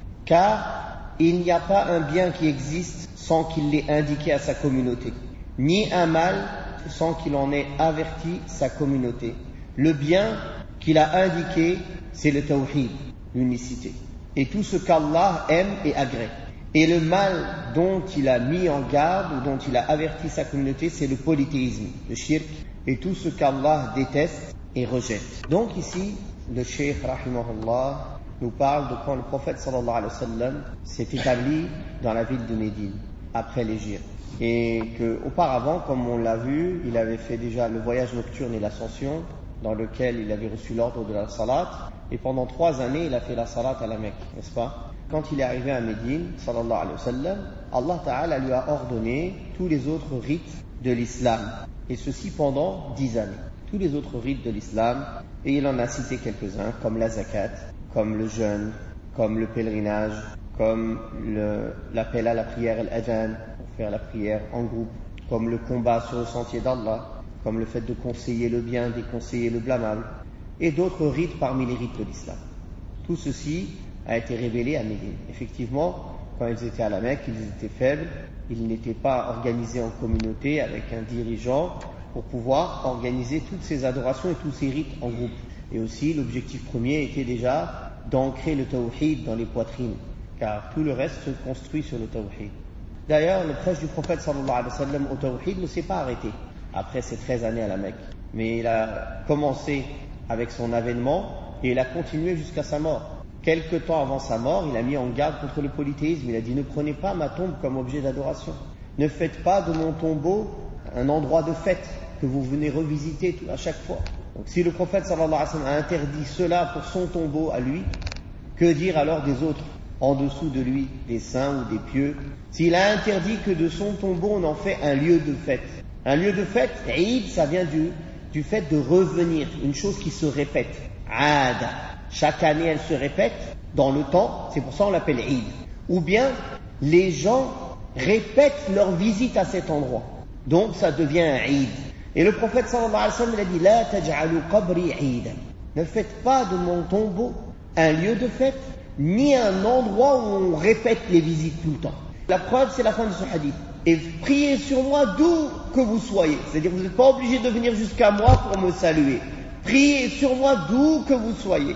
Car il n'y a pas un bien qui existe sans qu'il l'ait indiqué à sa communauté, ni un mal sans qu'il en ait averti sa communauté. Le bien qu'il a indiqué, c'est le tawhid, l'unicité, et tout ce qu'Allah aime et agrée. Et le mal dont il a mis en garde ou dont il a averti sa communauté, c'est le polythéisme, le shirk, et tout ce qu'Allah déteste et rejette. Donc ici, le cheikh rahimahullah nous parle de quand le prophète sallallahu alayhi wa sallam s'est établi dans la ville de Médine, après l'hégire. Et qu'auparavant, comme on l'a vu, il avait fait déjà le voyage nocturne et l'ascension, dans lequel il avait reçu l'ordre de la salat, et pendant trois années, il a fait la salat à la Mecque, n'est-ce pas? Quand il est arrivé à Médine, sallallahu alayhi wa sallam, Allah Ta'ala lui a ordonné tous les autres rites de l'islam, et ceci pendant dix années. Tous les autres rites de l'islam, et il en a cité quelques-uns, comme la zakat, comme le jeûne, comme le pèlerinage, comme le, l'appel à la prière, al-adhan, pour faire la prière en groupe, comme le combat sur le sentier d'Allah, comme le fait de conseiller le bien, déconseiller le blâmable, et d'autres rites parmi les rites de l'islam. Tout ceci a été révélé à Médine. Effectivement, quand ils étaient à la Mecque, ils étaient faibles, ils n'étaient pas organisés en communauté avec un dirigeant pour pouvoir organiser toutes ces adorations et tous ces rites en groupe. Et aussi, l'objectif premier était déjà d'ancrer le tawhid dans les poitrines, car tout le reste se construit sur le tawhid. D'ailleurs, le prêche du prophète sallallahu alayhi wa sallam au tawhid ne s'est pas arrêté après ces treize années à la Mecque, mais il a commencé avec son avènement et il a continué jusqu'à sa mort. Quelque temps avant sa mort, il a mis en garde contre le polythéisme. Il a dit: ne prenez pas ma tombe comme objet d'adoration. Ne faites pas de mon tombeau un endroit de fête que vous venez revisiter à chaque fois. Donc si le prophète sallallahu alayhi wa sallam a interdit cela pour son tombeau à lui, que dire alors des autres en dessous de lui, des saints ou des pieux? S'il a interdit que de son tombeau on en fait un lieu de fête. Un lieu de fête, Eid, ça vient du, du fait de revenir, une chose qui se répète. Ada. Chaque année, elle se répète dans le temps, c'est pour ça qu'on l'appelle Eid. Ou bien, les gens répètent leur visite à cet endroit. Donc, ça devient un Eid. Et le prophète sallallahu alayhi wa sallam, il a dit: La taj'alu qabri Eidan. Ne faites pas de mon tombeau un lieu de fête, ni un endroit où on répète les visites tout le temps. La preuve, c'est la fin de ce hadith. Et priez sur moi d'où que vous soyez. C'est-à-dire, vous n'êtes pas obligé de venir jusqu'à moi pour me saluer. Priez sur moi d'où que vous soyez.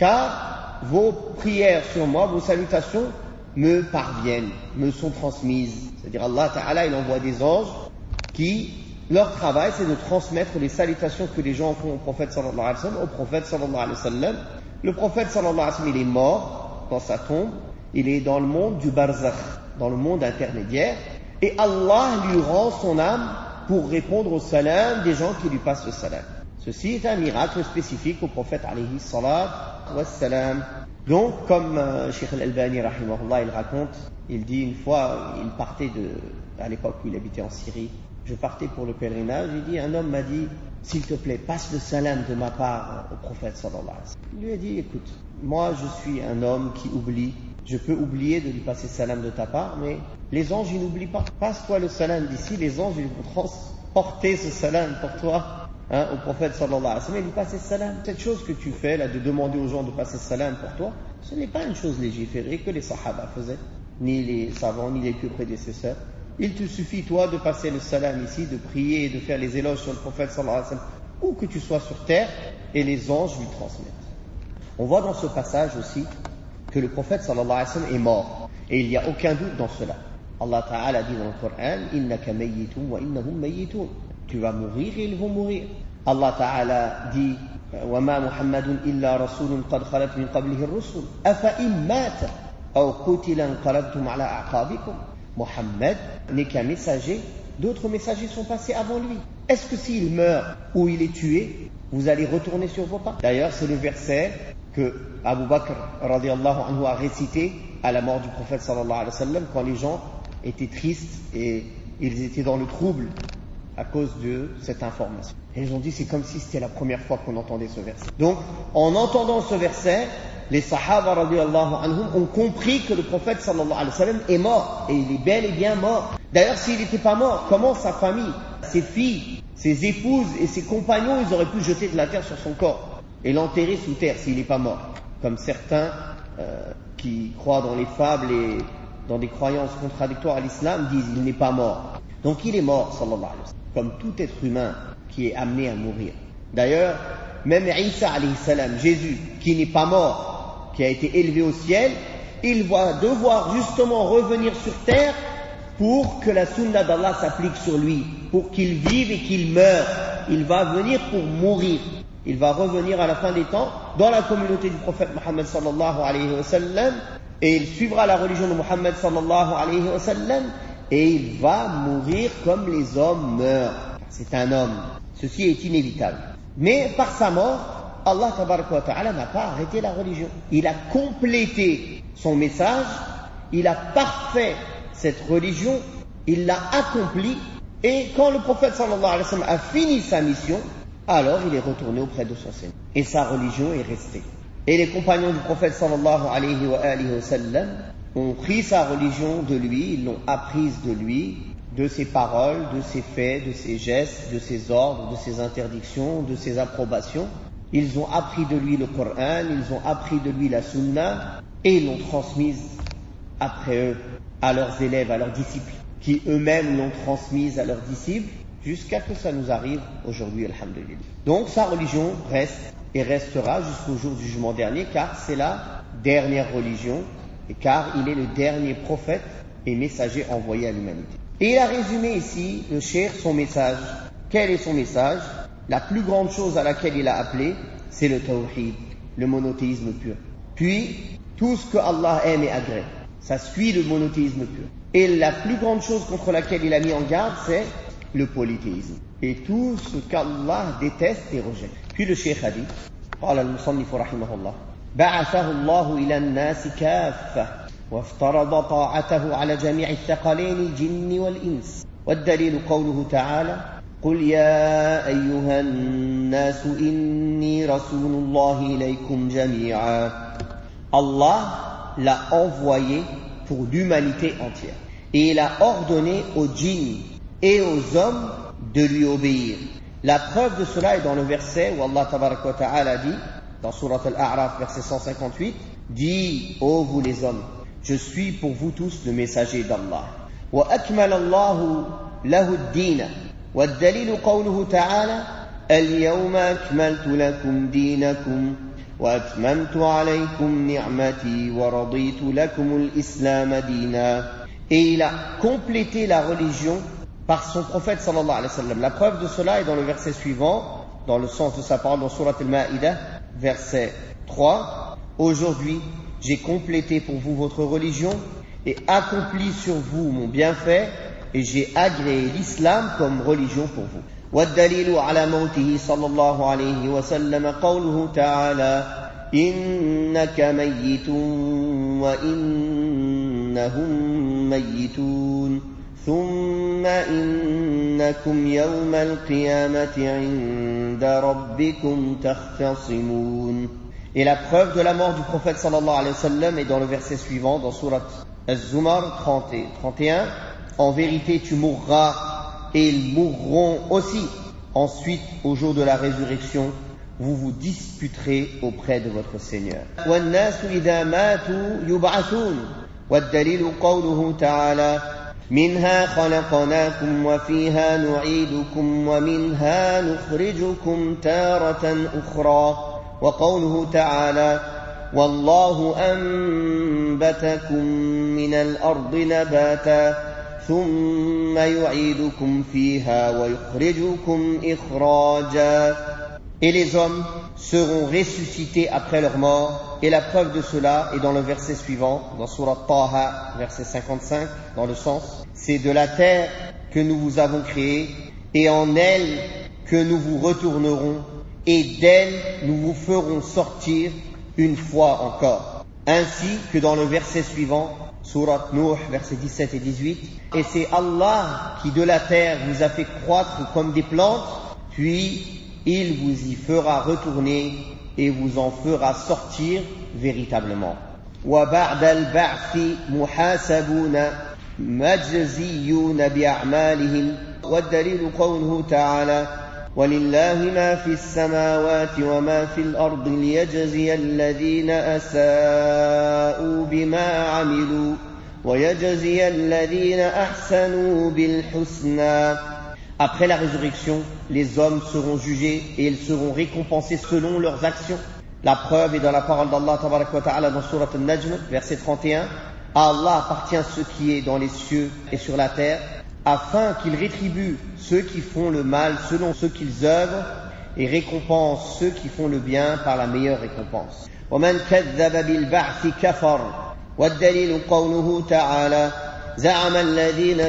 Car vos prières sur moi, vos salutations me parviennent, me sont transmises. C'est-à-dire Allah Ta'ala, il envoie des anges qui, leur travail, c'est de transmettre les salutations que les gens font au prophète sallallahu alayhi wa sallam, au prophète sallallahu alayhi wa sallam. Le prophète sallallahu alayhi wa sallam, il est mort dans sa tombe, il est dans le monde du barzakh, dans le monde intermédiaire, et Allah lui rend son âme pour répondre au salam des gens qui lui passent le salam. Ceci est un miracle spécifique au prophète alayhi salat wa salam. Donc, comme euh, Cheikh Al-Albani rahimahullah, il raconte, il dit une fois, il partait de, à l'époque où il habitait en Syrie, je partais pour le pèlerinage, il dit, un homme m'a dit: s'il te plaît, passe le salam de ma part au prophète sallallahu alayhi wa sallam. Il lui a dit: écoute, moi je suis un homme qui oublie, je peux oublier de lui passer le salam de ta part, mais les anges ils n'oublient pas. Passe-toi le salam d'ici, les anges ils vont transporter ce salam pour toi. Hein, au prophète sallallahu alayhi wa sallam, il lui passait le salam. Cette chose que tu fais là, de demander aux gens de passer le salam pour toi, ce n'est pas une chose légiférée que les sahaba faisaient, ni les savants, ni les plus prédécesseurs. Il te suffit, toi, de passer le salam ici, de prier et de faire les éloges sur le prophète sallallahu alayhi wa sallam, où que tu sois sur terre, et les anges lui transmettent. On voit dans ce passage aussi que le prophète sallallahu alayhi wa sallam est mort, et il n'y a aucun doute dans cela. Allah Ta'ala dit dans le Coran: Innaka mayyitun wa innahum mayyitun. Tu vas mourir et ils vont mourir. Allah Ta'ala dit: Wa ma Muhammadun illa rasulun qad khalat min qablihi ar-rusul afa in mata aw qutila inqalabtum ala a'qabikum. Mohammed n'est qu'un messager, d'autres messagers sont passés avant lui. Est-ce que s'il meurt ou il est tué, vous allez retourner sur vos pas? D'ailleurs, c'est le verset que Abu Bakr radiyallahu anhu a récité à la mort du prophète sallallahu alayhi wa sallam, quand les gens étaient tristes et ils étaient dans le trouble à cause de cette information. Et ils ont dit, c'est comme si c'était la première fois qu'on entendait ce verset. Donc, en entendant ce verset, les Sahaba radiyallahu anhum ont compris que le prophète sallallahu alayhi wa sallam est mort. Et il est bel et bien mort. D'ailleurs, s'il n'était pas mort, comment sa famille, ses filles, ses épouses et ses compagnons, ils auraient pu jeter de la terre sur son corps et l'enterrer sous terre s'il n'est pas mort? Comme certains euh, qui croient dans les fables et dans des croyances contradictoires à l'islam disent, il n'est pas mort. Donc il est mort, sallallahu alayhi wa sallam, comme tout être humain qui est amené à mourir. D'ailleurs, même Isa alayhi salam, Jésus, qui n'est pas mort, qui a été élevé au ciel, il va devoir justement revenir sur terre pour que la sunna d'Allah s'applique sur lui, pour qu'il vive et qu'il meure. Il va venir pour mourir. Il va revenir à la fin des temps dans la communauté du prophète Mohammed sallallahu alayhi wa sallam, et il suivra la religion de Mohammed sallallahu alayhi wa sallam, et il va mourir comme les hommes meurent. C'est un homme. Ceci est inévitable. Mais par sa mort, Allah tabaraka wa ta'ala n'a pas arrêté la religion. Il a complété son message, il a parfait cette religion, il l'a accomplie, et quand le prophète sallallahu alayhi wa sallam a fini sa mission, alors il est retourné auprès de son Seigneur. Et sa religion est restée. Et les compagnons du prophète sallallahu alayhi wa, alayhi wa sallam ont pris sa religion de lui, ils l'ont apprise de lui, de ses paroles, de ses faits, de ses gestes, de ses ordres, de ses interdictions, de ses approbations. Ils ont appris de lui le Coran, ils ont appris de lui la Sunna, et ils l'ont transmise après eux à leurs élèves, à leurs disciples, qui eux-mêmes l'ont transmise à leurs disciples, jusqu'à ce que ça nous arrive aujourd'hui, alhamdulillah. Donc sa religion reste et restera jusqu'au jour du jugement dernier, car c'est la dernière religion, et car il est le dernier prophète et messager envoyé à l'humanité. Et il a résumé ici, le cheikh, son message. Quel est son message? La plus grande chose à laquelle il a appelé, c'est le tawhid, le monothéisme pur. Puis, tout ce que Allah aime et agrée, ça suit le monothéisme pur. Et la plus grande chose contre laquelle il a mis en garde, c'est le polythéisme. Et tout ce qu'Allah déteste et rejette. Puis le cheikh a dit, قال المصنف رحمه الله بعثه الله إلى الناس كافة وافترض طاعته على جميع الثقلين الجن والإنس والدليل قوله تعالى قل يا أيها الناس إني رسول الله إليكم جميعا. Allah l'a envoyé pour l'humanité entière. Et il a ordonné aux djinns et aux hommes de lui obéir. La preuve de cela est dans le verset où Allah tabaraka wa ta'ala dit, dans Surat Al-A'raf, verset cent cinquante-huit, dit, ô vous les hommes, je suis pour vous tous le messager d'Allah. Wa akmal Allahu lahu ad-din. Wa ad-dalil qawluhu ta'ala, al-yawma akmaltu lakum dinakum wa atmamtu alaykum ni'mati wa raditu lakum al-islam dina. Et il a complété la religion par son prophète sallallahu alayhi wa sallam. La preuve de cela est dans le verset suivant, dans le sens de sa parole dans Surat Al-Ma'idah, verset trois. Aujourd'hui, j'ai complété pour vous votre religion et accompli sur vous mon bienfait, et j'ai agréé l'islam comme religion pour vous. والدليل على موته صلى الله عليه وسلم قوله تعالى إنك ميت وإنهم ميتون ثم إنكم يوم القيامة عند ربكم تختصمون. Et la preuve de la mort du prophète sallallahu alayhi wa sallam est dans le verset suivant, dans Surat Az-Zumar trente et trente et un. En vérité, tu mourras et ils mourront aussi. Ensuite, au jour de la résurrection, vous vous disputerez auprès de votre Seigneur. وَالنَّاسُ إِذَا مَاتُوا يُبْعَثُونَ وَالدَّلِيلُ قَوْلُهُ تَعَالَى منها خلقناكم وفيها نعيدكم ومنها نخرجكم تارة أخرى وقوله تعالى والله أنبتكم من الأرض نباتا ثم يعيدكم فيها ويخرجكم إخراجا. Et les hommes seront ressuscités après leur mort. Et la preuve de cela est dans le verset suivant, dans Surat Taha, verset cinquante-cinq, dans le sens, c'est de la terre que nous vous avons créée, et en elle que nous vous retournerons, et d'elle nous vous ferons sortir une fois encore. Ainsi que dans le verset suivant, Sourate Nuh, versets dix-sept et dix-huit. Et c'est Allah qui de la terre vous a fait croître comme des plantes, puis il vous y fera retourner et vous en fera sortir véritablement. وَبَعْدَ الْبَعْثِ مُحَاسَبُونَ مَجْزِيُّونَ بِأَعْمَالِهِمْ وَالدَّلِيلُ قَوْلُهُ تَعَالَى وَلِلَّهِ مَا فِي السَّمَاوَاتِ وَمَا فِي الْأَرْضِ لِيَجْزِيَ الَّذِينَ أَسَاءُوا بِمَا عَمِلُوا وَيَجْزِيَ الَّذِينَ أَحْسَنُوا بِالْحُسْنَى. Après la résurrection, les hommes seront jugés et ils seront récompensés selon leurs actions. La preuve est dans la parole d'Allah tabaraka wa ta'ala dans Sourate An-Najm, verset trente et un. À Allah appartient ce qui est dans les cieux et sur la terre, afin qu'il rétribue ceux qui font le mal selon ce qu'ils œuvrent et récompense ceux qui font le bien par la meilleure récompense. وَمَنْ كَذَّبَ بِالْبَعْثِ كَفَرَ وَالدَّلِيلُ قَوْلُهُ تَعَالَى زَعَمَ الَّذِينَ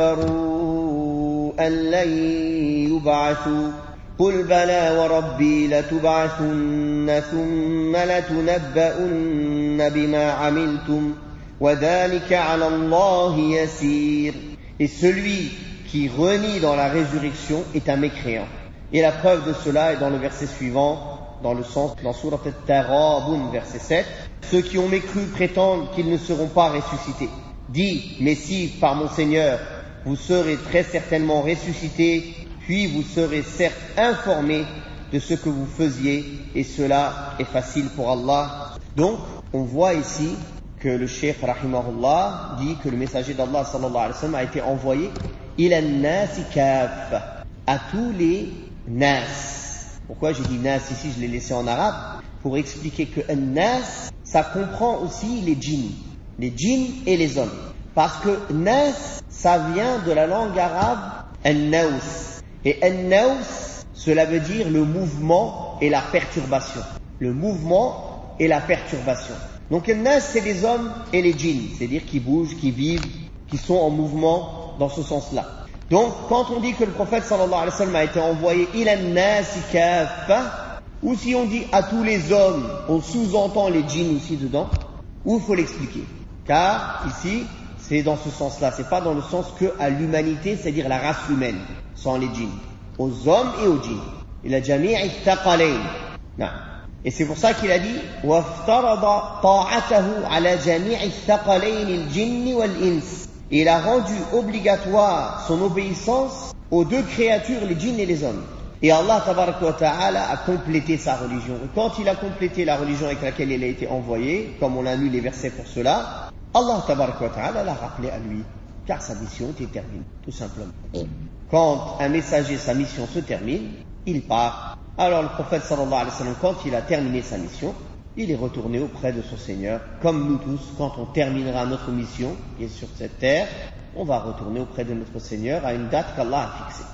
كَفَرُوا أَنْ لَنْ يُبْعَثُوا قُلْ بَلَى وَرَبِّي لَتُبْعَثُنَّ ثُمَّ لَتُنَبَّؤُنَّ بِمَا عَمِلْتُمْ وَذَلِكَ عَلَى اللَّهِ يَسِيرٌ. Et celui qui renie dans la résurrection est un mécréant. Et la preuve de cela est dans le verset suivant, dans le sens, dans Sourate At-Taghabun, verset sept. Ceux qui ont mécru prétendent qu'ils ne seront pas ressuscités. Dis, mais si, par mon Seigneur, vous serez très certainement ressuscités, puis vous serez certes informés de ce que vous faisiez, et cela est facile pour Allah. Donc, on voit ici que le Cheikh rahimahullah dit que le messager d'Allah sallallahu alayhi wa sallam a été envoyé ila an-nasi kaffa, à tous les nas. Pourquoi j'ai dit nas ici, je l'ai laissé en arabe, pour expliquer que an-nas, ça comprend aussi les djinns, les djinns et les hommes. Parce que nas, ça vient de la langue arabe an-naus. Et an-naus, cela veut dire le mouvement et la perturbation. Le mouvement et la perturbation. Donc an-nas, c'est les hommes et les djinns, c'est-à-dire qui bougent, qui vivent, qui sont en mouvement dans ce sens-là. Donc quand on dit que le prophète sallallahu alayhi wa sallam a été envoyé ila an-nasi kaffa, ou si on dit à tous les hommes, on sous-entend les djinns aussi dedans, ou il faut l'expliquer. Car ici, c'est dans ce sens-là, c'est pas dans le sens que à l'humanité, c'est-à-dire la race humaine, sans les djinns, aux hommes et aux djinns. Ila jami'i thaqalayn. Non. Et c'est pour ça qu'il a dit وَافْتَرَضَ طَاعَتَهُ عَلَى جَمِيعِ الثَّقَلَيْنِ الْجِنِّ وَالْإِنسِ. Et il a rendu obligatoire son obéissance aux deux créatures, les djinns et les hommes. Et Allah tabaraka wa ta'ala a complété sa religion. Et quand il a complété la religion avec laquelle il a été envoyé, comme on a lu les versets pour cela, Allah tabaraka wa ta'ala l'a rappelé à lui, car sa mission était terminée, tout simplement. Quand un messager, sa mission se termine, il part. Alors le prophète sallallahu alayhi wa sallam, quand il a terminé sa mission, il est retourné auprès de son Seigneur. Comme nous tous, quand on terminera notre mission, et sur cette terre, on va retourner auprès de notre Seigneur à une date qu'Allah a fixée.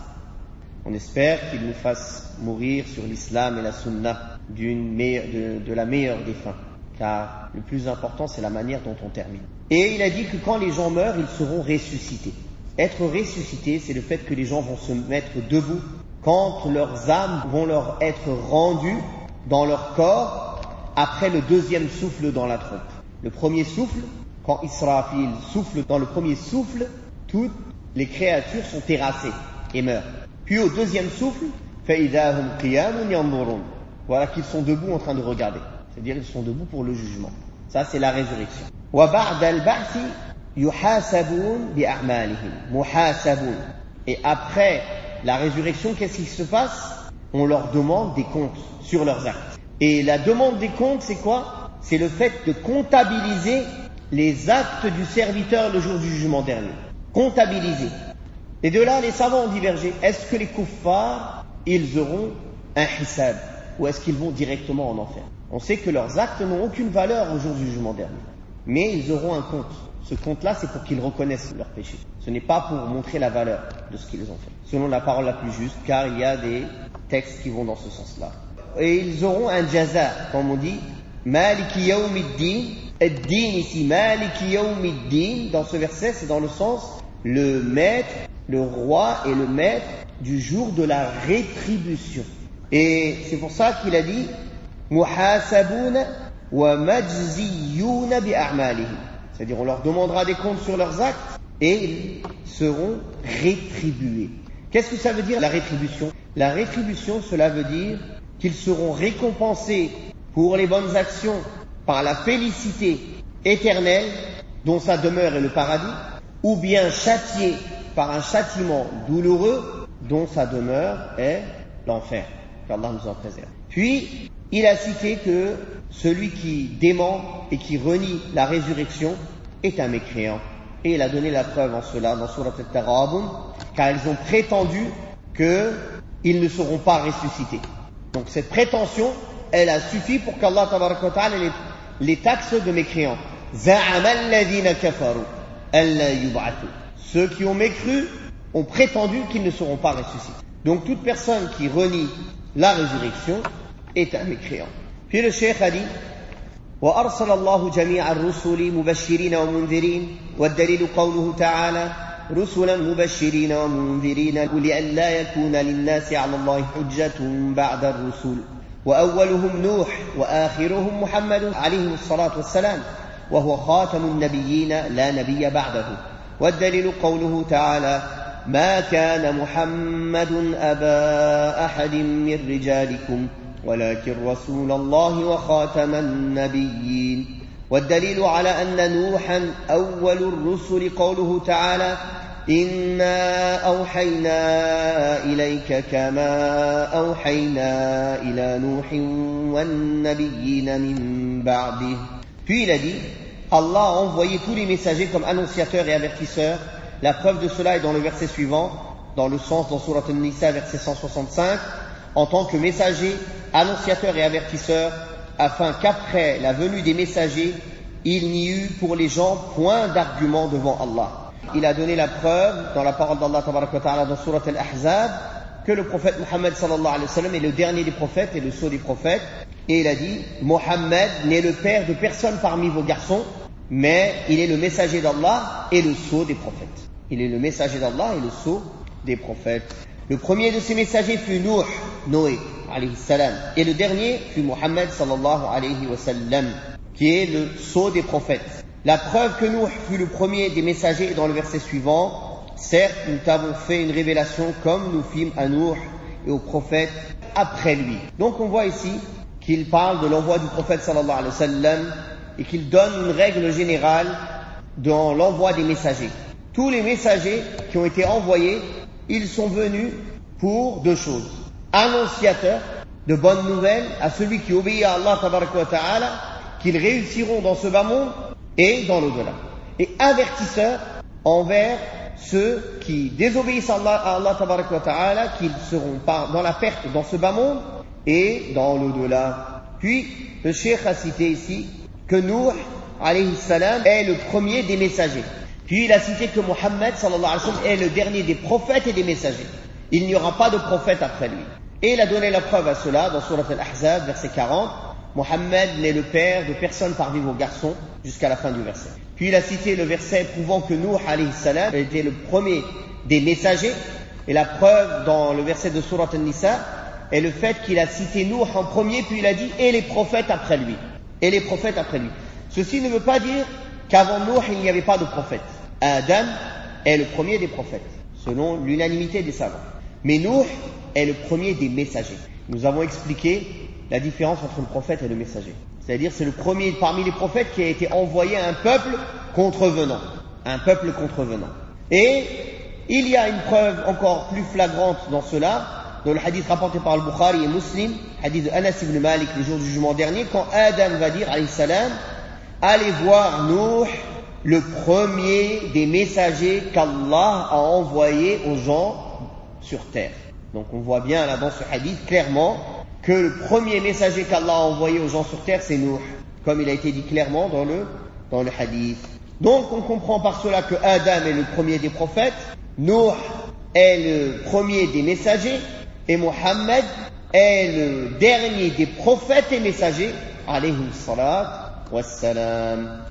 On espère qu'il nous fasse mourir sur l'islam et la sunna d'une meilleure, de, de la meilleure des fins. Car le plus important, c'est la manière dont on termine. Et il a dit que quand les gens meurent, ils seront ressuscités. Être ressuscité, c'est le fait que les gens vont se mettre debout quand leurs âmes vont leur être rendues dans leur corps après le deuxième souffle dans la trompe. Le premier souffle, quand Israfil souffle dans le premier souffle, toutes les créatures sont terrassées et meurent. Puis au deuxième souffle, فَإِذَا هُمْ قِيَامٌ يَنْظُرُونَ. Voilà qu'ils sont debout en train de regarder. C'est-à-dire ils sont debout pour le jugement. Ça, c'est la résurrection. وَبَعْدَ الْبَعْثِ يُحَاسَبُونَ بِأَعْمَالِهِمْ مُحَاسَبُونَ. Et après la résurrection, qu'est-ce qui se passe? On leur demande des comptes sur leurs actes. Et la demande des comptes, c'est quoi? C'est le fait de comptabiliser les actes du serviteur le jour du jugement dernier. Comptabiliser. Et de là, les savants ont divergé. Est-ce que les kuffars, ils auront un hisab? Ou est-ce qu'ils vont directement en enfer? On sait que leurs actes n'ont aucune valeur au jour du jugement dernier. Mais ils auront un compte. Ce compte-là, c'est pour qu'ils reconnaissent leurs péchés. Ce n'est pas pour montrer la valeur de ce qu'ils ont fait. Selon la parole la plus juste, car il y a des textes qui vont dans ce sens-là. Et ils auront un jaza, comme on dit, Maliki yawmiddin. Ad-din ici, Maliki yawmiddin, dans ce verset, c'est dans le sens, le maître, le roi et le maître du jour de la rétribution. Et c'est pour ça qu'il a dit, Muhasabuna wa majziyuna bi a'malihim. C'est-à-dire on leur demandera des comptes sur leurs actes et ils seront rétribués. Qu'est-ce que ça veut dire la rétribution? La rétribution, cela veut dire qu'ils seront récompensés pour les bonnes actions par la félicité éternelle dont sa demeure est le paradis, ou bien châtiés par un châtiment douloureux dont sa demeure est l'enfer. Qu'Allah nous en préserve. Puis, il a cité que celui qui dément et qui renie la résurrection est un mécréant. Et il a donné la preuve en cela dans Surat Al-Taghabun, car ils ont prétendu qu'ils ne seront pas ressuscités. Donc cette prétention, elle a suffi pour qu'Allah tabaraka wa ta'ala les, les taxe de mécréants. Za'ama alladhina kafaru alla yub'athu. Ceux qui ont mécru ont prétendu qu'ils ne seront pas ressuscités. Donc toute personne qui renie la résurrection est un mécréant. Puis le cheikh a dit وأرسل الله جميع الرسل مبشرين ومنذرين والدليل قوله تعالى رسلا مبشرين ومنذرين لئلا يكون للناس على الله حجة بعد الرسل وأولهم نوح وآخرهم محمد عليه الصلاة والسلام وهو خاتم النبيين لا نبي بعده والدليل قوله تعالى ما كان محمد أبا أحد من رجالكم ولكن رسول الله وخاتم النبيين والدليل على أن نوحا أول الرسل قوله تعالى إنا أوحينا إليك كما أوحينا إلى نوح والنبيين من بعده. Puis il a dit, Allah a envoyé tous les messagers comme annonciateurs et avertisseurs. La preuve de cela est dans le verset suivant, dans le sens dans Surat An-Nisa, verset cent soixante-cinq, en tant que messagers, annonciateurs et avertisseurs, afin qu'après la venue des messagers, il n'y eut pour les gens point d'argument devant Allah. Il a donné la preuve dans la parole d'Allah tabaraka wa ta'ala dans Surat Al-Ahzab que le prophète Muhammad sallallahu alayhi wa sallam est le dernier des prophètes et le sceau des prophètes. Et il a dit, Mohammed n'est le père de personne parmi vos garçons, mais il est le messager d'Allah et le sceau des prophètes. Il est le messager d'Allah et le sceau des prophètes. Le premier de ces messagers fut Nuh, Noé, alayhi salam. Et le dernier fut Muhammad sallallahu alayhi wa sallam, qui est le sceau des prophètes. La preuve que Nuh fut le premier des messagers est dans le verset suivant. Certes, nous t'avons fait une révélation comme nous fîmes à Nuh et aux prophètes après lui. Donc on voit ici qu'il parle de l'envoi du prophète sallallahu alayhi wa sallam et qu'il donne une règle générale dans l'envoi des messagers. Tous les messagers qui ont été envoyés, ils sont venus pour deux choses. Annonciateurs de bonnes nouvelles à celui qui obéit à Allah tabaraka wa ta'ala, qu'ils réussiront dans ce bas monde et dans l'au-delà. Et avertisseurs envers ceux qui désobéissent à Allah, à Allah tabaraka wa ta'ala, qu'ils seront dans la perte dans ce bas monde et dans l'au-delà. Puis, le cheikh a cité ici que Nuh, alayhi salam, est le premier des messagers. Puis il a cité que Muhammad sallallahu alayhi wa sallam est le dernier des prophètes et des messagers. Il n'y aura pas de prophète après lui. Et il a donné la preuve à cela dans Surat Al-Ahzab, verset quarante. Muhammad n'est le père de personne parmi vos garçons, jusqu'à la fin du verset. Puis il a cité le verset prouvant que Nuh alayhi salam était le premier des messagers. Et la preuve dans le verset de Surat An-Nisa est le fait qu'il a cité Nuh en premier, puis il a dit et les prophètes après lui. Et les prophètes après lui. Ceci ne veut pas dire qu'avant Nuh il n'y avait pas de prophète. Adam est le premier des prophètes, selon l'unanimité des savants. Mais Nuh est le premier des messagers. Nous avons expliqué la différence entre le prophète et le messager. C'est-à-dire c'est le premier parmi les prophètes qui a été envoyé à un peuple contrevenant. Un peuple contrevenant. Et il y a une preuve encore plus flagrante dans cela, dans le hadith rapporté par le Bukhari et Muslim, hadith de Anas ibn Malik le jour du jugement dernier, quand Adam va dire, alayhi salam, allez voir Nuh, le premier des messagers qu'Allah a envoyé aux gens sur terre. Donc on voit bien là dans ce hadith clairement que le premier messager qu'Allah a envoyé aux gens sur terre c'est Nuh, comme il a été dit clairement dans le, dans le hadith. Donc on comprend par cela que Adam est le premier des prophètes, Nuh est le premier des messagers et Muhammad est le dernier des prophètes et messagers alayhi salat wassalam.